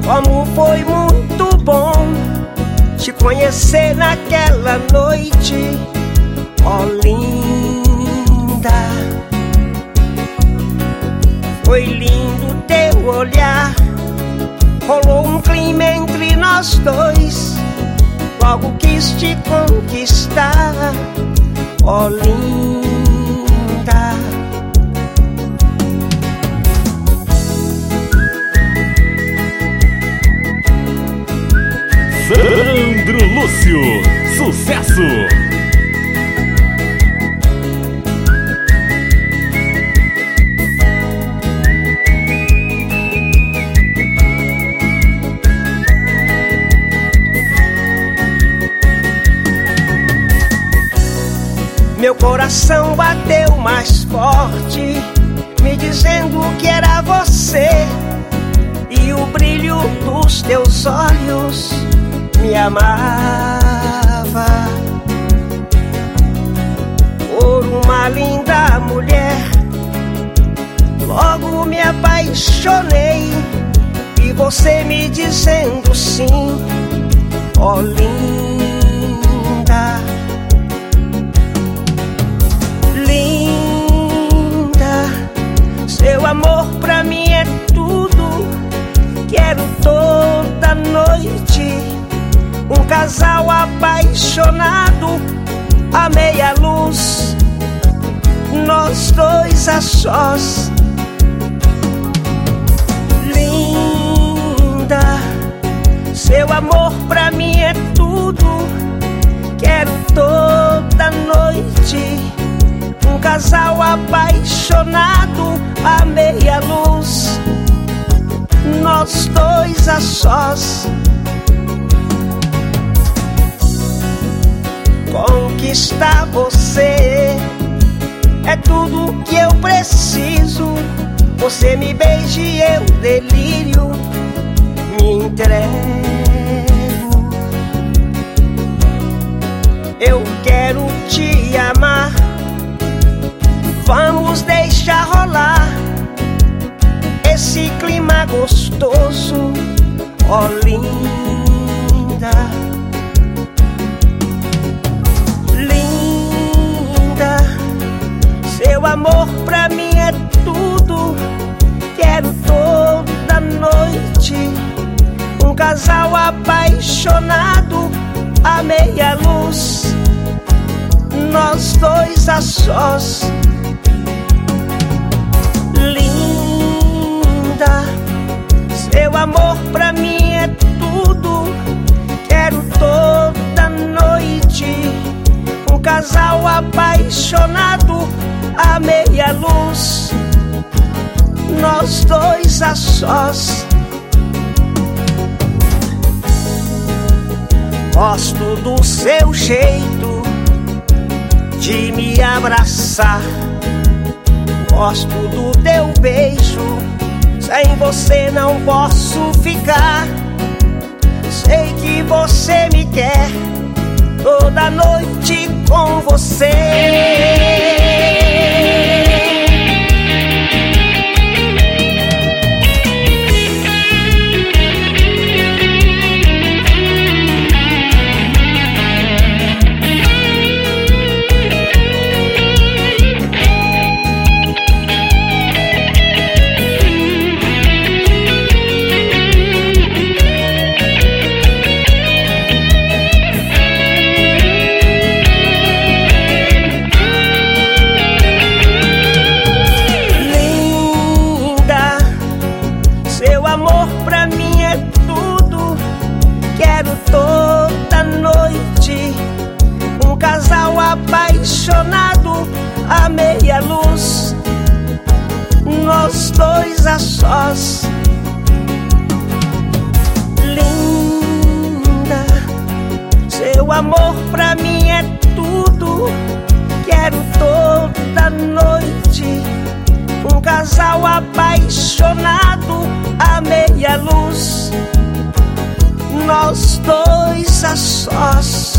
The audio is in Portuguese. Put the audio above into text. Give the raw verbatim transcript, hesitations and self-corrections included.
Como foi muito bom te conhecer naquela noite, ó linda. Foi lindo teu olhar, rolou um clima entre nós dois. Logo quis te conquistar, ó linda. Sandro Lúcio, sucesso! Meu coração bateu mais forte, me dizendo que era você, e o brilho dos teus olhos me amava. Por uma linda mulher, logo me apaixonei, e você me dizendo sim, ó linda. Linda, seu amor pra mim é tudo. Quero toda noite um casal apaixonado, à meia luz, nós dois a sós. Linda, seu amor pra mim é tudo. Quero toda noite um casal apaixonado, à meia luz, nós dois a sós. Conquistar você é tudo que eu preciso. Você me beija e eu delírio, me entrego. Eu quero te amar, vamos deixar rolar esse clima gostoso, ó linda. Linda, seu amor pra mim é tudo. Quero toda noite um casal apaixonado, à meia luz, nós dois a sós. Linda, seu amor pra mim é tudo. Quero toda noite um casal apaixonado, à meia luz, nós dois a sós. Gosto do seu jeito de me abraçar, gosto do teu beijo, sem você não posso ficar. Sei que você me quer, toda noite com você. Toda noite um casal apaixonado, à meia luz, nós dois a sós. Linda, seu amor pra mim é tudo. Quero toda noite um casal apaixonado, à meia luz, nós dois a sós.